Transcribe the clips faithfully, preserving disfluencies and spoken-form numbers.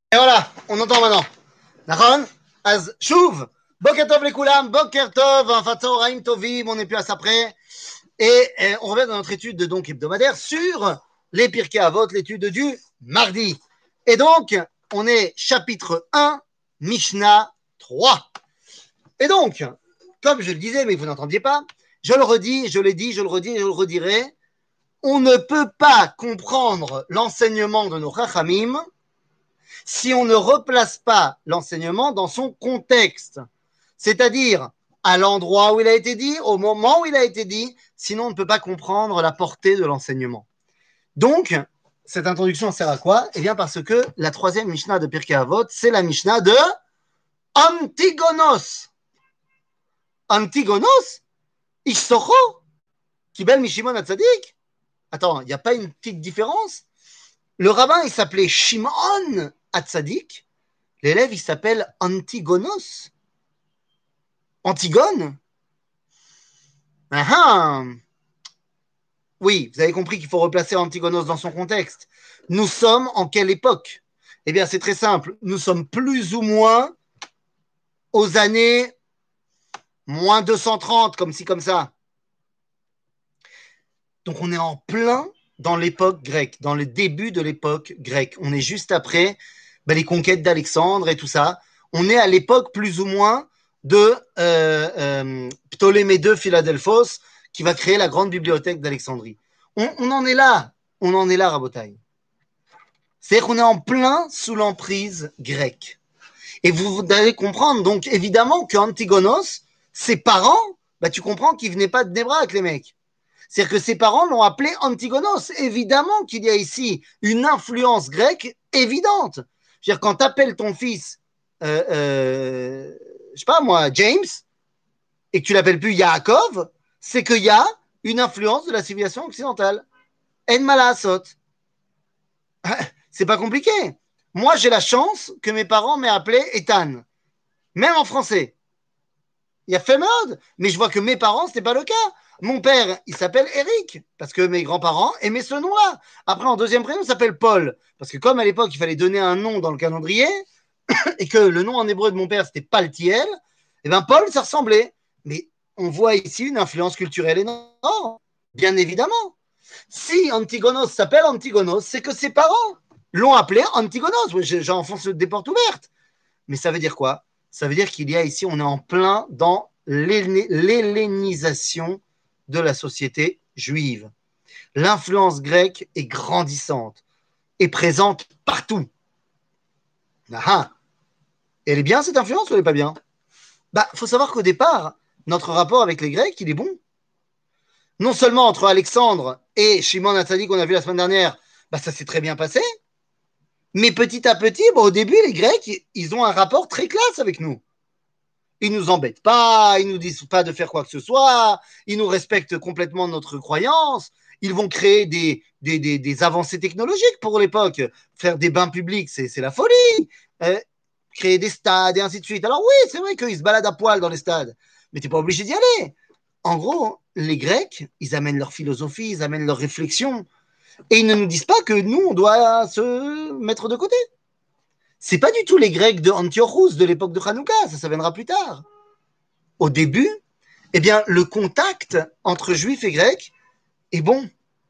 Et voilà, on entend maintenant. Nachon? Az shuv, boker tov lekulam, boker tov, enfin tzoraim tovim, on n'est plus à ça près. Et, et on revient dans notre étude de donc hebdomadaire sur les Pirkei Avot, l'étude du mardi. Et donc, on est chapitre un, Mishnah trois. Et donc, comme je le disais, mais vous n'entendiez pas, je le redis, je l'ai dit, je le redis et je le redirai, on ne peut pas comprendre l'enseignement de nos Chachamim si on ne replace pas l'enseignement dans son contexte, c'est-à-dire à l'endroit où il a été dit, au moment où il a été dit, sinon on ne peut pas comprendre la portée de l'enseignement. Donc, cette introduction sert à quoi? Eh bien parce que la troisième Mishnah de Pirkei Avot, c'est la Mishnah de Antigonos. Antigonos? Ishsocho? Kibel Mishimon Hatzadik? Attends, il n'y a pas une petite différence? Le rabbin, il s'appelait Shimon Hatzadik. L'élève, il s'appelle Antigonos. Antigone? Ah ah. Oui, vous avez compris qu'il faut replacer Antigonos dans son contexte. Nous sommes en quelle époque? Eh bien, c'est très simple. Nous sommes plus ou moins aux années moins deux cent trente, comme ci, comme ça. Donc, on est en plein dans l'époque grecque, dans le début de l'époque grecque. On est juste après ben, les conquêtes d'Alexandre et tout ça. On est à l'époque plus ou moins de euh, euh, Ptolémée deux Philadelphos, qui va créer la grande bibliothèque d'Alexandrie. On, on en est là, on en est là, Rabotaï. C'est-à-dire qu'on est en plein sous l'emprise grecque. Et vous, vous allez comprendre, donc évidemment qu'Antigonos, ses parents, bah, tu comprends qu'ils venaient pas de Nebrak, les mecs. C'est-à-dire que ses parents l'ont appelé Antigonos. Évidemment qu'il y a ici une influence grecque évidente. C'est-à-dire quand tu appelles ton fils, euh, euh, je sais pas moi, James, et que tu l'appelles plus Yaakov, c'est qu'il y a une influence de la civilisation occidentale. En malasot. C'est pas compliqué. Moi, j'ai la chance que mes parents m'aient appelé Ethan, même en français. Il y a fait mode, mais je vois que mes parents, ce n'est pas le cas. Mon père, il s'appelle Eric, parce que mes grands-parents aimaient ce nom-là. Après, en deuxième prénom, il s'appelle Paul, parce que comme à l'époque, il fallait donner un nom dans le calendrier, et que le nom en hébreu de mon père, c'était Paltiel, et bien Paul, ça ressemblait. Mais on voit ici une influence culturelle énorme, bien évidemment. Si Antigonos s'appelle Antigonos, c'est que ses parents l'ont appelé Antigonos. J'enfonce des portes ouvertes. Mais ça veut dire quoi? Ça veut dire qu'il y a ici, on est en plein dans l'hellénisation de la société juive. L'influence grecque est grandissante et présente partout. Ah, elle est bien cette influence ou elle n'est pas bien? Bah, faut savoir qu'au départ, notre rapport avec les Grecs, il est bon. Non seulement entre Alexandre et Shimon Hatzadik qu'on a vu la semaine dernière, bah, ça s'est très bien passé, mais petit à petit, bah, au début, les Grecs, ils ont un rapport très classe avec nous. Ils nous embêtent pas, ils nous disent pas de faire quoi que ce soit, ils nous respectent complètement notre croyance, ils vont créer des, des, des, des avancées technologiques pour l'époque. Faire des bains publics, c'est, c'est la folie. Euh, créer des stades et ainsi de suite. Alors oui, c'est vrai qu'ils se baladent à poil dans les stades, mais tu n'es pas obligé d'y aller. En gros, les Grecs, ils amènent leur philosophie, ils amènent leur réflexion, et ils ne nous disent pas que nous, on doit se mettre de côté. C'est pas du tout les Grecs de Antiochus de l'époque de Hanouka, ça, ça viendra plus tard. Au début, eh bien, le contact entre juifs et grecs est bon.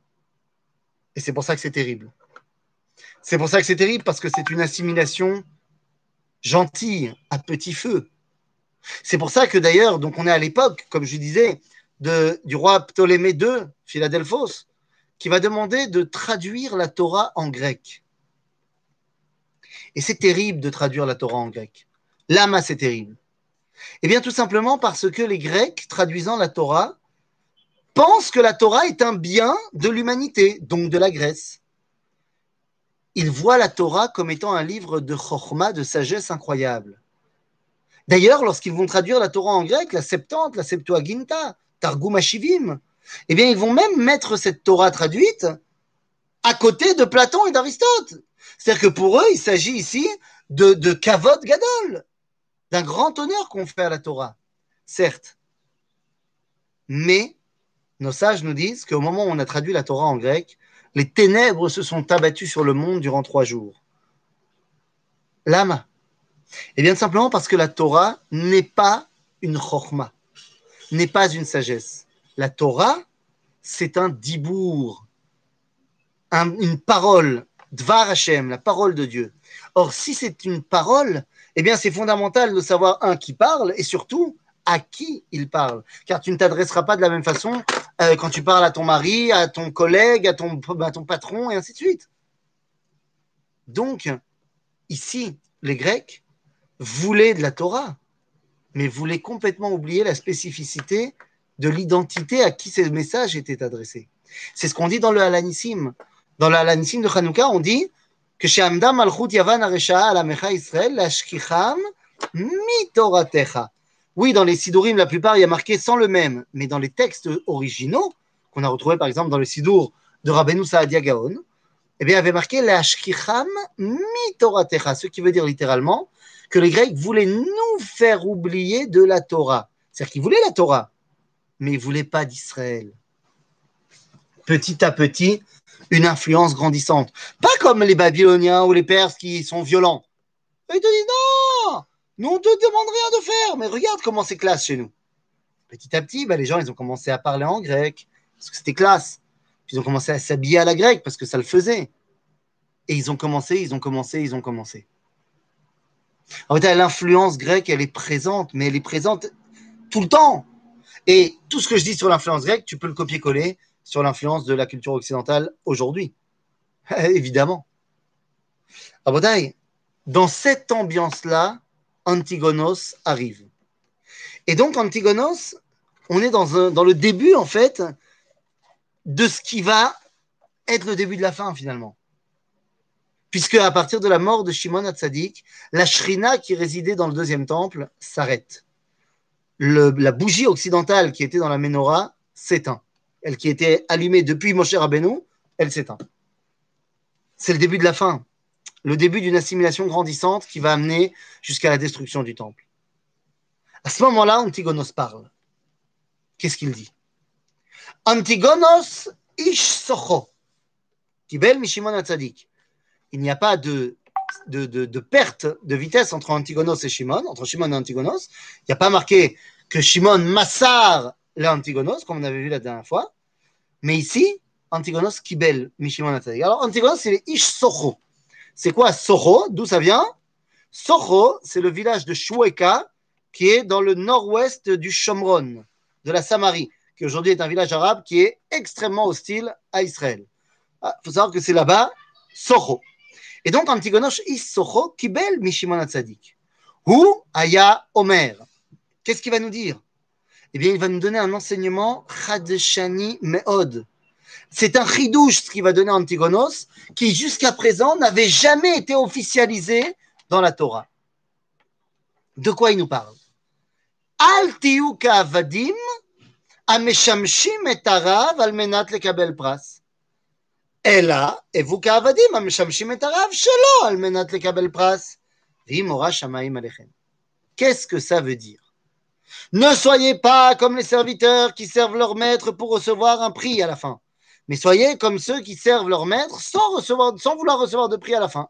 Et c'est pour ça que c'est terrible. C'est pour ça que c'est terrible, parce que c'est une assimilation gentille, à petit feu. C'est pour ça que d'ailleurs, donc on est à l'époque, comme je disais, de, du roi Ptolémée deux, Philadelphos, qui va demander de traduire la Torah en grec. Et c'est terrible de traduire la Torah en grec. Lama, c'est terrible. Eh bien, tout simplement parce que les Grecs, traduisant la Torah, pensent que la Torah est un bien de l'humanité, donc de la Grèce. Ils voient la Torah comme étant un livre de chokhma, de sagesse incroyable. D'ailleurs, lorsqu'ils vont traduire la Torah en grec, la Septante, la Septuaginta, Targum Hashivim, eh bien, ils vont même mettre cette Torah traduite à côté de Platon et d'Aristote. C'est-à-dire que pour eux, il s'agit ici de, de kavod gadol, d'un grand honneur qu'on fait à la Torah, certes. Mais nos sages nous disent qu'au moment où on a traduit la Torah en grec, les ténèbres se sont abattues sur le monde durant trois jours. Lama. Eh bien, simplement parce que la Torah n'est pas une chorma, n'est pas une sagesse. La Torah, c'est un dibour, un, une parole, Dvar Hashem, la parole de Dieu. Or, si c'est une parole, eh bien, c'est fondamental de savoir, un, qui parle, et surtout, à qui il parle. Car tu ne t'adresseras pas de la même façon euh, quand tu parles à ton mari, à ton collègue, à ton, à ton patron, et ainsi de suite. Donc, ici, les Grecs voulaient de la Torah, mais voulaient complètement oublier la spécificité de l'identité à qui ces messages étaient adressés. C'est ce qu'on dit dans le Halanissim. Dans le Halanissim de Hanouka, on dit que chez Amda Malchut Yavan Aresha Alamecha Israël, Lashkicham Mitoratecha. Oui, dans les Sidurim, la plupart, il y a marqué sans le même, mais dans les textes originaux, qu'on a retrouvés par exemple dans le Sidur de Rabbeinu Saadia Gaon, eh bien, il y avait marqué Lashkicham Mitoratecha, ce qui veut dire littéralement que les Grecs voulaient nous faire oublier de la Torah. C'est-à-dire qu'ils voulaient la Torah, mais ils ne voulaient pas d'Israël. Petit à petit, une influence grandissante. Pas comme les Babyloniens ou les Perses qui sont violents. Ils te disent non, nous on ne te demande rien de faire, mais regarde comment c'est classe chez nous. Petit à petit, bah, les gens ils ont commencé à parler en grec, parce que c'était classe. Puis ils ont commencé à s'habiller à la grecque, parce que ça le faisait. Et ils ont commencé, ils ont commencé, ils ont commencé. En fait, l'influence grecque, elle est présente, mais elle est présente tout le temps. Et tout ce que je dis sur l'influence grecque, tu peux le copier-coller sur l'influence de la culture occidentale aujourd'hui. Évidemment. Abotai, dans cette ambiance-là, Antigonos arrive. Et donc, Antigonos, on est dans, un, dans le début, en fait, de ce qui va être le début de la fin, finalement. Puisque à partir de la mort de Shimon HaTzadik, la Shrina qui résidait dans le deuxième temple s'arrête. Le, la bougie occidentale qui était dans la Ménorah s'éteint. Elle qui était allumée depuis Moshe Rabbeinu, elle s'éteint. C'est le début de la fin. Le début d'une assimilation grandissante qui va amener jusqu'à la destruction du temple. À ce moment-là, Antigonos parle. Qu'est-ce qu'il dit? Antigonos ish socho, kibel mishimon HaTzadik. Il n'y a pas de, de, de, de perte de vitesse entre Antigonos et Shimon, entre Shimon et Antigonos. Il n'y a pas marqué que Shimon massar l'Antigonos, comme on avait vu la dernière fois. Mais ici, Antigonos kibel mishimon HaTzadik. Alors, Antigonos, c'est les ish socho. C'est quoi Socho? D'où ça vient? Socho, c'est le village de Shoueka, qui est dans le nord-ouest du Shomron, de la Samarie, qui aujourd'hui est un village arabe qui est extrêmement hostile à Israël. Il faut savoir que c'est là-bas, Socho. Et donc, Antigonos is Socho, Kibel Mishimon HaTzadik. Hu Aya Omer. Qu'est-ce qu'il va nous dire? Eh bien, il va nous donner un enseignement Chadshani Meod. C'est un chidouche ce qu'il va donner à Antigonos, qui jusqu'à présent n'avait jamais été officialisé dans la Torah. De quoi il nous parle? Al tiyu ka'avadim ameshamshim et harav al menat lekabel pras. Ela evu ka'avadim ameshamshim et harav shelo al menat lekabel pras. V'im ora shamayim alechem. Qu'est-ce que ça veut dire? Ne soyez pas comme les serviteurs qui servent leur maître pour recevoir un prix à la fin. Mais soyez comme ceux qui servent leur maître sans, recevoir, sans vouloir recevoir de prix à la fin.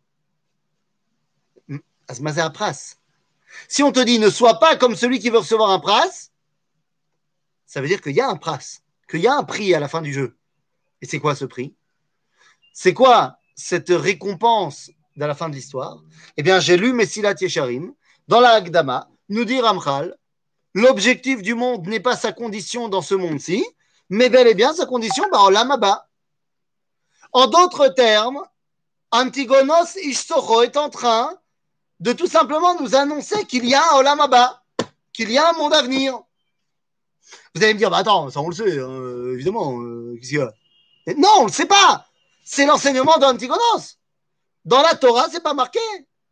Asmazer pras. Si on te dit ne sois pas comme celui qui veut recevoir un pras, ça veut dire qu'il y a un pras, qu'il y a un prix à la fin du jeu. Et c'est quoi ce prix? C'est quoi cette récompense à la fin de l'histoire? Eh bien, j'ai lu Mesilat Yesharim, dans la Hagdama, nous dit Ramchal, l'objectif du monde n'est pas sa condition dans ce monde-ci, mais bel et bien sa condition par Olam Haba. En d'autres termes, Antigonos Ish Socho est en train de tout simplement nous annoncer qu'il y a un Olam Haba, qu'il y a un monde à venir. Vous allez me dire, bah attends, ça on le sait, hein, évidemment. Euh, qu'est-ce qu'il y a? Mais non, on ne le sait pas. C'est l'enseignement d'Antigonos. Dans la Torah, c'est pas marqué.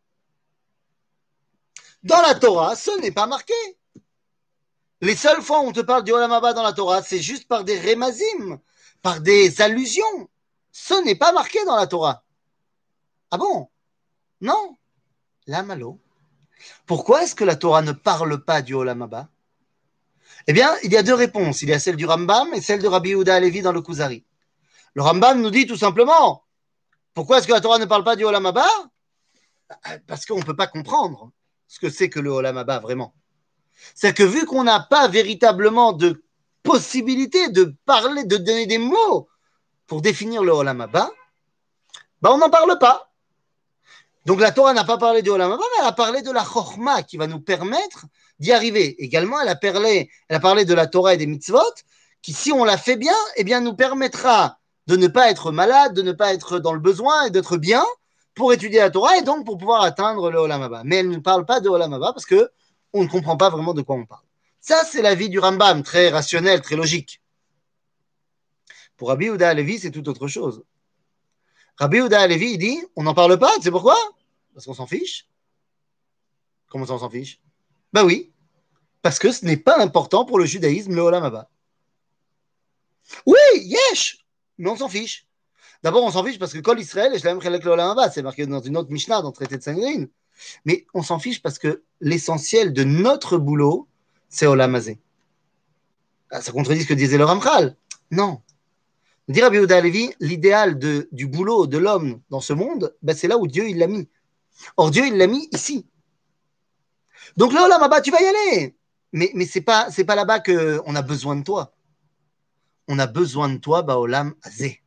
Dans la Torah, ce n'est pas marqué. Les seules fois où on te parle du Olam Haba dans la Torah, c'est juste par des remazim, par des allusions. Ce n'est pas marqué dans la Torah. Ah bon? Non. La malo. Pourquoi est-ce que la Torah ne parle pas du Olam Haba? Eh bien, il y a deux réponses. Il y a celle du Rambam et celle de Rabbi Yehuda Halevi dans le Kuzari. Le Rambam nous dit tout simplement, pourquoi est-ce que la Torah ne parle pas du Olam Haba? Parce qu'on ne peut pas comprendre ce que c'est que le Olam Haba vraiment. C'est que vu qu'on n'a pas véritablement de possibilité de parler, de donner des mots pour définir le Olam Haba, bah on n'en parle pas. Donc la Torah n'a pas parlé du Olam Haba, mais elle a parlé de la Chokhma qui va nous permettre d'y arriver. Également, elle a parlé, elle a parlé de la Torah et des mitzvot qui, si on la fait bien, eh bien, nous permettra de ne pas être malade, de ne pas être dans le besoin et d'être bien pour étudier la Torah et donc pour pouvoir atteindre le Olam Haba. Mais elle ne parle pas de Olam Haba parce que on ne comprend pas vraiment de quoi on parle. Ça, c'est l'avis du Rambam, très rationnel, très logique. Pour Rabbi Yehuda Halevi, c'est tout autre chose. Rabbi Yehuda Halevi, il dit, on n'en parle pas, tu sais pourquoi? Parce qu'on s'en fiche. Comment ça, on s'en fiche? Ben oui, parce que ce n'est pas important pour le judaïsme, le Olam Haba. Oui, yesh, mais on s'en fiche. D'abord, on s'en fiche parce que Kol Israël, je l'aime le Olam Haba, c'est marqué dans une autre Mishnah, dans le traité de Sanhedrin. Mais on s'en fiche parce que l'essentiel de notre boulot, c'est Olam Hazé. Ça contredit ce que disait le Ramchal. Non. Dit Rabbi Yehuda Halevi, l'idéal de, du boulot de l'homme dans ce monde, ben c'est là où Dieu il l'a mis. Or, Dieu il l'a mis ici. Donc là, Olam Haba, tu vas y aller. Mais, mais ce n'est pas, c'est pas là-bas qu'on a besoin de toi. On a besoin de toi, bah, Olam Hazé.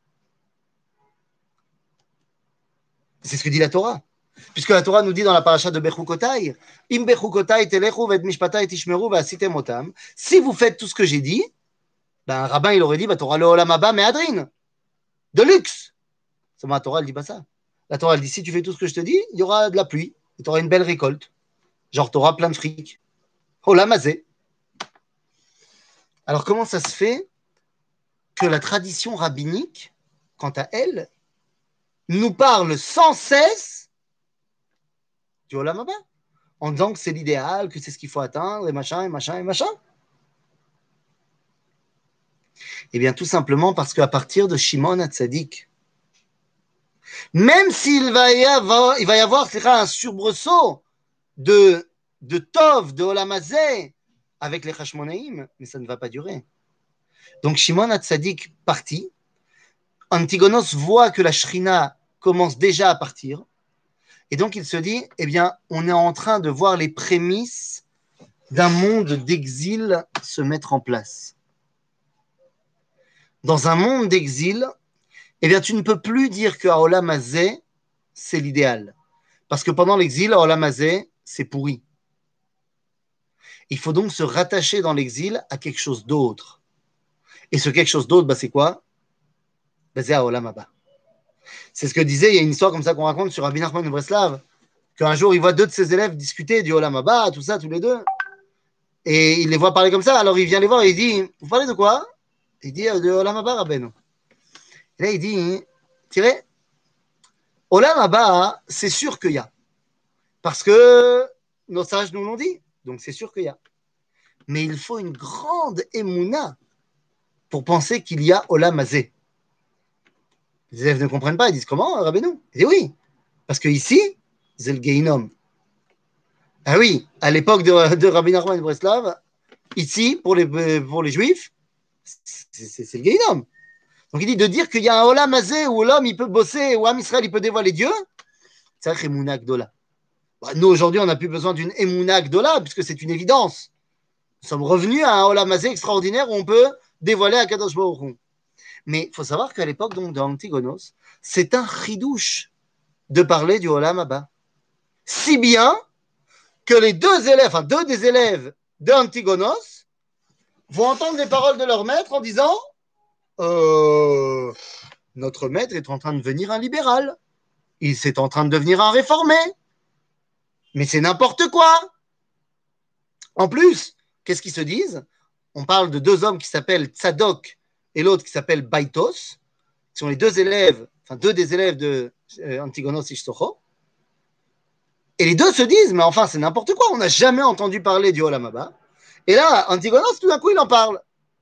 C'est ce que dit la Torah. Puisque la Torah nous dit dans la paracha de Bechukotai, Im Bechukotai telechu ved mishpatai tishmeru ve'asitem otam. Si vous faites tout ce que j'ai dit, ben, un rabbin il aurait dit, bah, tu auras le Olam Haba Mehadrin. De luxe. Ça, la Torah elle dit pas ça. La Torah elle dit, si tu fais tout ce que je te dis, il y aura de la pluie. Et tu auras une belle récolte. Genre, tu auras plein de fric. Olam Hazé. Alors, comment ça se fait que la tradition rabbinique, quant à elle, nous parle sans cesse du Olam Haba, en disant que c'est l'idéal, que c'est ce qu'il faut atteindre, et machin, et machin, et machin? Eh bien, tout simplement parce qu'à partir de Shimon HaTzadik, même s'il va y avoir, il va y avoir un surbressaut de, de Tov, de Olam Hazé, avec les Hashmonaïm, mais ça ne va pas durer. Donc, Shimon HaTzadik partit, Antigonos voit que la Shrina commence déjà à partir, et donc il se dit, eh bien, on est en train de voir les prémices d'un monde d'exil se mettre en place. Dans un monde d'exil, eh bien, tu ne peux plus dire que Olam Hazé, c'est l'idéal. Parce que pendant l'exil, Olam Hazé, c'est pourri. Il faut donc se rattacher dans l'exil à quelque chose d'autre. Et ce quelque chose d'autre, bah, c'est quoi? Bah, c'est Olam Haba. C'est ce que disait, il y a une histoire comme ça qu'on raconte sur Rabbi Nachman de Breslav, qu'un jour, il voit deux de ses élèves discuter du Olam Haba, tout ça, tous les deux. Et il les voit parler comme ça. Alors, il vient les voir et il dit, vous parlez de quoi? Il dit, de Olam Haba, Rabbeinu. Et là, il dit, tirez, Olam Haba, c'est sûr qu'il y a. Parce que nos sages nous l'ont dit. Donc, c'est sûr qu'il y a. Mais il faut une grande émouna pour penser qu'il y a Olam Hazé. Les élèves ne comprennent pas. Ils disent, comment, Rabbeinu? Il dit, oui. Parce qu'ici, c'est le Geinom. Ah oui, à l'époque de, de Rabbi Nachman de Breslav, ici, pour les, pour les Juifs, c'est, c'est, c'est le Geinom. Donc il dit de dire qu'il y a un Olam Hazé où l'homme il peut bosser, où Am Israël il peut dévoiler Dieu, c'est un Emouna Gdola. Bah, nous aujourd'hui on n'a plus besoin d'une Emouna Gdola puisque c'est une évidence. Nous sommes revenus à un Olam Hazé extraordinaire où on peut dévoiler à Kadosh Baruch Hu. Mais il faut savoir qu'à l'époque donc, de Antigonos, c'est un chidouche de parler du Olam Haba. Si bien que les deux élèves, enfin deux des élèves de Antigonos vont entendre les paroles de leur maître en disant Euh, notre maître est en train de devenir un libéral. Il est en train de devenir un réformé. Mais c'est n'importe quoi. En plus, qu'est-ce qu'ils se disent? On parle de deux hommes qui s'appellent Tzadok et l'autre qui s'appelle Baitos, qui sont les deux élèves, enfin deux des élèves de euh, Antigonos Ishtocho. Et les deux se disent, mais enfin, c'est n'importe quoi. On n'a jamais entendu parler du Olam Haba. Et là, Antigonos, tout d'un coup, il en parle.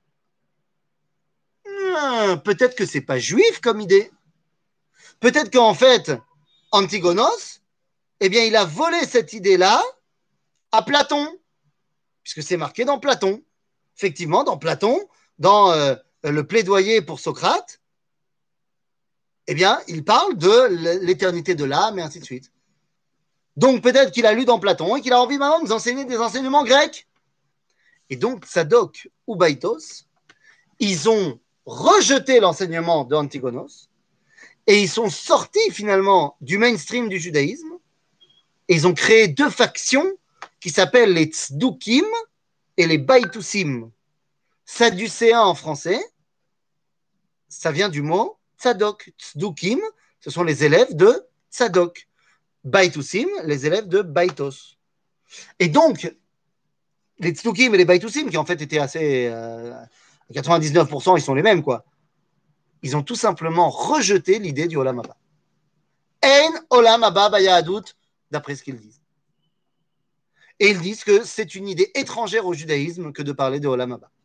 Peut-être que c'est pas juif comme idée. Peut-être qu'en fait, Antigonos, eh bien, il a volé cette idée-là à Platon, puisque c'est marqué dans Platon. Effectivement, dans Platon, dans euh, le plaidoyer pour Socrate, eh bien, il parle de l'éternité de l'âme et ainsi de suite. Donc peut-être qu'il a lu dans Platon et qu'il a envie maintenant de nous enseigner des enseignements grecs. Et donc Tzadok ou Baïtos, ils ont rejeté l'enseignement d'Antigonos et ils sont sortis finalement du mainstream du judaïsme et ils ont créé deux factions qui s'appellent les Tzdukim et les Baïtoussim. Sadducéens en français, ça vient du mot Tzadok. Tzdukim, ce sont les élèves de Tzadok. Baïtoussim, les élèves de Baïtos. Et donc, les Tzdukim et les Baïtoussim, qui en fait étaient assez... Euh, quatre-vingt-dix-neuf pour cent, ils sont les mêmes, quoi. Ils ont tout simplement rejeté l'idée du Olam Haba. En Olam Haba Bayahadut, d'après ce qu'ils disent. Et ils disent que c'est une idée étrangère au judaïsme que de parler de Olam Haba.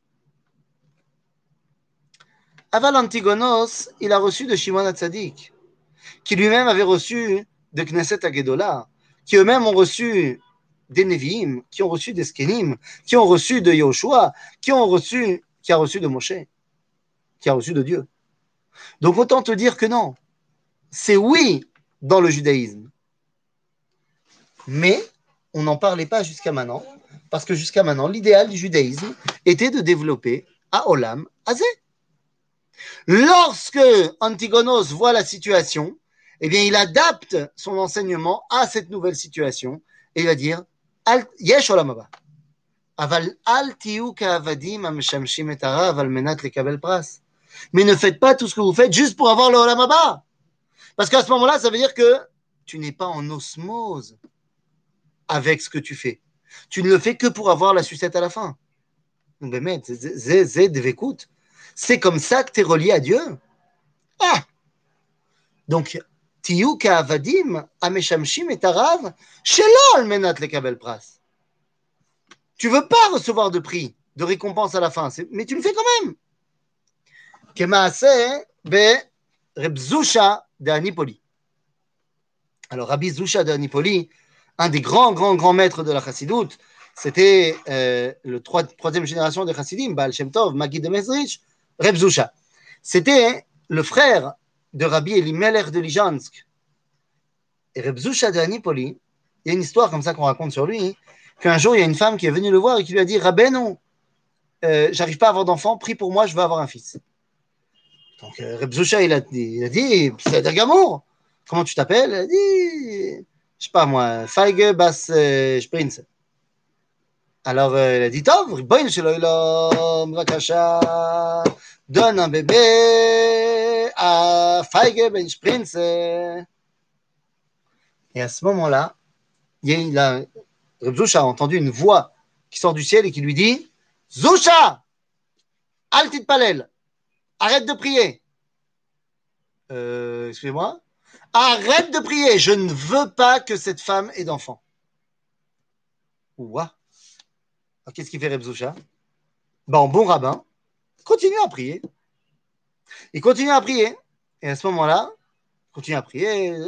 Aval Antigonos, il a reçu de Shimon HaTzadik, qui lui-même avait reçu de Knesset HaGedolah, qui eux-mêmes ont reçu des Nevi'im, qui ont reçu des Skenim, qui ont reçu de Yoshua, qui ont reçu, qui a reçu de Moshe, qui a reçu de Dieu. Donc autant te dire que non, c'est oui dans le judaïsme. Mais on n'en parlait pas jusqu'à maintenant, parce que jusqu'à maintenant, l'idéal du judaïsme était de développer à Olam Hazé. Lorsque Antigonos voit la situation, eh bien, il adapte son enseignement à cette nouvelle situation et il va dire Yesh Olam Haba. Aval al tiyu ka'avadim hameshamshim et harav al menat lekabel pras. Mais ne faites pas tout ce que vous faites juste pour avoir le Olam Haba. Parce qu'à ce moment-là, ça veut dire que tu n'es pas en osmose avec ce que tu fais. Tu ne le fais que pour avoir la sucette à la fin. C'est comme ça que tu es relié à Dieu. Ah. Donc, tiyu ka'avadim hameshamshim et harav shelo al menat lekabel pras. Tu veux pas recevoir de prix, de récompense à la fin, mais tu le fais quand même. Kemaaseh be Reb Zusha de Anipoli. Alors, Rabbi Zusha de Anipoli, un des grands, grands, grands maîtres de la Chassidoute, c'était euh, le trois, troisième génération des Chassidim, Baal Shem Tov, Maggid de Mezrich, Reb Zusha. C'était le frère de Rabbi Elimelech de Lijansk. Et Reb Zusha de Anipoli, il y a une histoire comme ça qu'on raconte sur lui, qu'un jour, il y a une femme qui est venue le voir et qui lui a dit « Rabbeinu, euh, j'arrive pas à avoir d'enfant, prie pour moi, je veux avoir un fils. » Donc, euh, Reb Zusha, il a dit, il a dit c'est Gamour. Comment tu t'appelles? Il a dit, je sais pas moi, Feige Bas euh, Sprinz. Alors, euh, il a dit, Tov, Riboin Sheloilom, Vakasha, donne un bébé à Feige Ben Sprinz. Et à ce moment-là, il, il a, Reb Zusha a entendu une voix qui sort du ciel et qui lui dit, Zusha, Altit Palel, arrête de prier. Euh, excusez-moi. Arrête de prier. Je ne veux pas que cette femme ait d'enfant. Ouah. Alors, qu'est-ce qu'il fait Reb Zusha? Ben, bon rabbin, continue à prier. Il continue à prier. Et à ce moment-là, il continue à prier. Et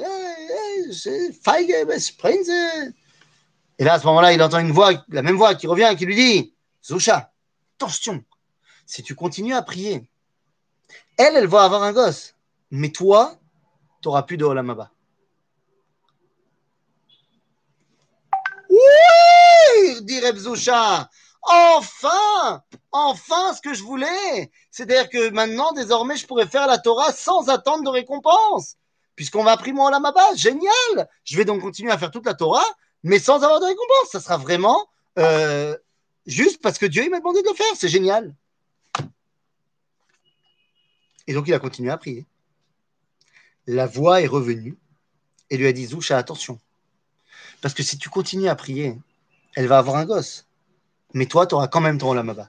là, à ce moment-là, il entend une voix, la même voix qui revient et qui lui dit, Zusha, attention, si tu continues à prier, elle, elle va avoir un gosse. Mais toi, tu n'auras plus de Olam Haba. Oui, dit Reb Zusha. Enfin, enfin, ce que je voulais. C'est-à-dire que maintenant, désormais, je pourrais faire la Torah sans attendre de récompense. Puisqu'on m'a appris mon Olam Haba. Génial. Je vais donc continuer à faire toute la Torah, mais sans avoir de récompense. Ça sera vraiment euh, juste parce que Dieu il m'a demandé de le faire. C'est génial. Et donc, il a continué à prier. La voix est revenue et lui a dit, Zusha, attention. Parce que si tu continues à prier, elle va avoir un gosse. Mais toi, tu auras quand même ton Olam Haba.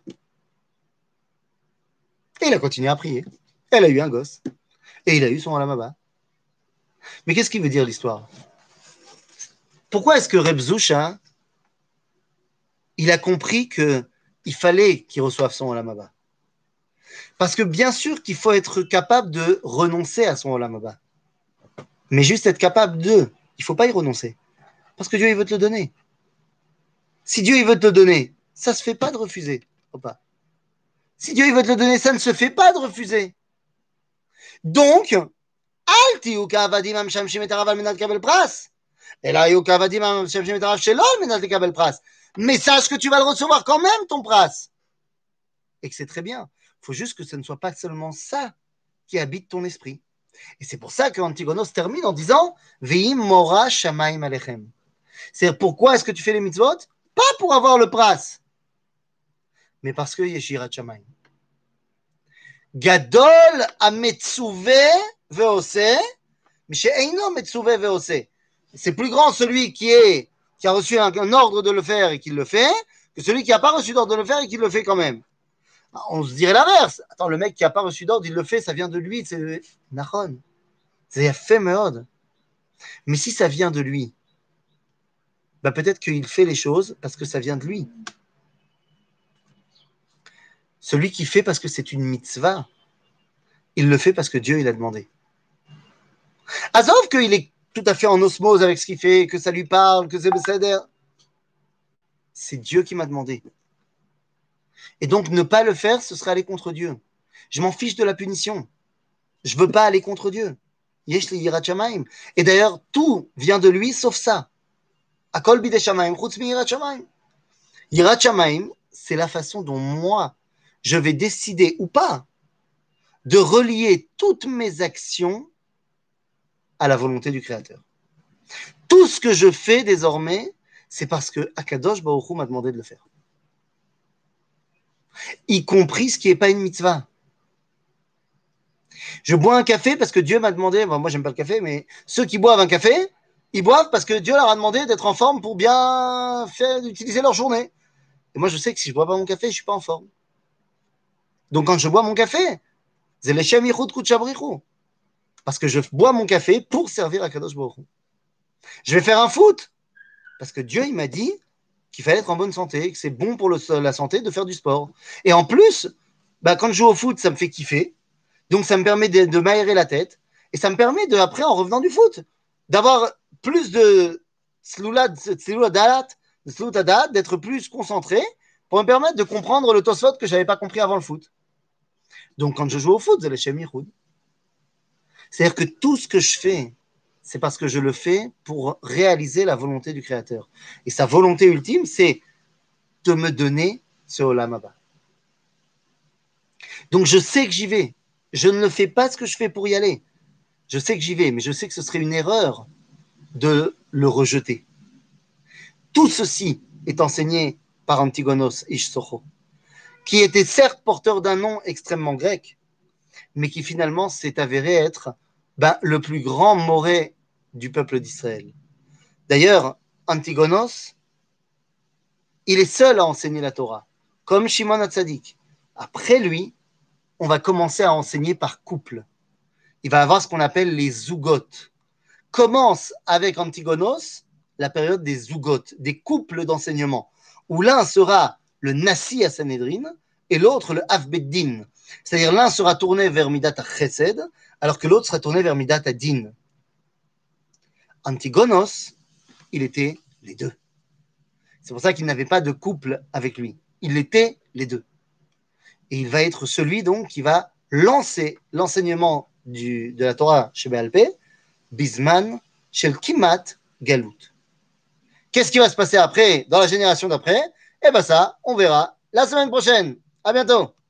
Et il a continué à prier. Elle a eu un gosse. Et il a eu son Olam Haba. Mais qu'est-ce qui veut dire l'histoire? Pourquoi est-ce que Reb Zusha, il a compris qu'il fallait qu'il reçoive son Olam Haba? Parce que bien sûr qu'il faut être capable de renoncer à son Olam Haba. Mais juste être capable de. Il ne faut pas y renoncer. Parce que Dieu, il veut te le donner. Si Dieu, il veut te le donner, ça ne se fait pas de refuser. Pas. Si Dieu, il veut te le donner, ça ne se fait pas de refuser. Donc, Et là, Yoka va dire, mais sache que tu vas le recevoir quand même, ton pras. Et que c'est très bien. Il faut juste que ce ne soit pas seulement ça qui habite ton esprit. Et c'est pour ça qu'Antigonos termine en disant Veim mora shamayim alechem. C'est-à-dire, pourquoi est-ce que tu fais les mitzvot? Pas pour avoir le pras, mais parce que yeshirat shamayim. Gadol ametzuve veose, mishe'eino metzuve veose. C'est plus grand celui qui est qui a reçu un, un ordre de le faire et qui le fait, que celui qui n'a pas reçu d'ordre de le faire et qui le fait quand même. On se dirait l'inverse. Attends, le mec qui n'a pas reçu d'ordre, il le fait, ça vient de lui. C'est Nachon. C'est fait meod. Mais si ça vient de lui, bah peut-être qu'il fait les choses parce que ça vient de lui. Celui qui fait parce que c'est une mitzvah, il le fait parce que Dieu il a demandé. Azov qu'il est tout à fait en osmose avec ce qu'il fait, que ça lui parle, que c'est Besséder. C'est Dieu qui m'a demandé. Et donc ne pas le faire, ce serait aller contre Dieu. Je m'en fiche de la punition. Je veux pas aller contre Dieu. Yesh li yirat shamayim. Et d'ailleurs, tout vient de lui sauf ça. Akol bide shamayim, chutz mi yirat shamayim. Yirat shamayim, c'est la façon dont moi, je vais décider ou pas de relier toutes mes actions à la volonté du Créateur. Tout ce que je fais désormais, c'est parce que Akadosh Baruch Hu m'a demandé de le faire. Y compris ce qui n'est pas une mitzvah. Je bois un café parce que Dieu m'a demandé, bon, moi j'aime pas le café, mais ceux qui boivent un café, ils boivent parce que Dieu leur a demandé d'être en forme pour bien faire, utiliser leur journée. Et moi je sais que si je bois pas mon café, je suis pas en forme. Donc quand je bois mon café, c'est l'Echem Yichud Kutchabrichu. Parce que je bois mon café pour servir à Kadosh Baruch Hu. Je vais faire un foot parce que Dieu il m'a dit qu'il fallait être en bonne santé, que c'est bon pour le, la santé de faire du sport. Et en plus, bah, quand je joue au foot, ça me fait kiffer. Donc, ça me permet de, de m'aérer la tête. Et ça me permet, de, après, en revenant du foot, d'avoir plus de dalat, d'être plus concentré pour me permettre de comprendre le tosfot que je n'avais pas compris avant le foot. Donc, quand je joue au foot, c'est le Shem Yichud. C'est-à-dire que tout ce que je fais, c'est parce que je le fais pour réaliser la volonté du Créateur. Et sa volonté ultime, c'est de me donner ce Olam Haba. Donc, je sais que j'y vais. Je ne le fais pas ce que je fais pour y aller. Je sais que j'y vais, mais je sais que ce serait une erreur de le rejeter. Tout ceci est enseigné par Antigonos Ish Socho, qui était certes porteur d'un nom extrêmement grec, mais qui finalement s'est avéré être ben, le plus grand moré du peuple d'Israël. D'ailleurs, Antigonos, il est seul à enseigner la Torah, comme Shimon HaTzadik. Après lui, on va commencer à enseigner par couple. Il va avoir ce qu'on appelle les zougotes. Commence avec Antigonos la période des zougotes, des couples d'enseignement, où l'un sera le Nassi à Sanhedrin et l'autre le Avbeddin. C'est-à-dire l'un sera tourné vers Midat Chesed, alors que l'autre sera tourné vers Midat Din. Antigonos, il était les deux. C'est pour ça qu'il n'avait pas de couple avec lui. Il était les deux. Et il va être celui donc qui va lancer l'enseignement du, de la Torah chez Béal Pé, Bisman, Shel Kimat, Galout. Qu'est-ce qui va se passer après, dans la génération d'après? Eh bien ça, on verra la semaine prochaine. À bientôt.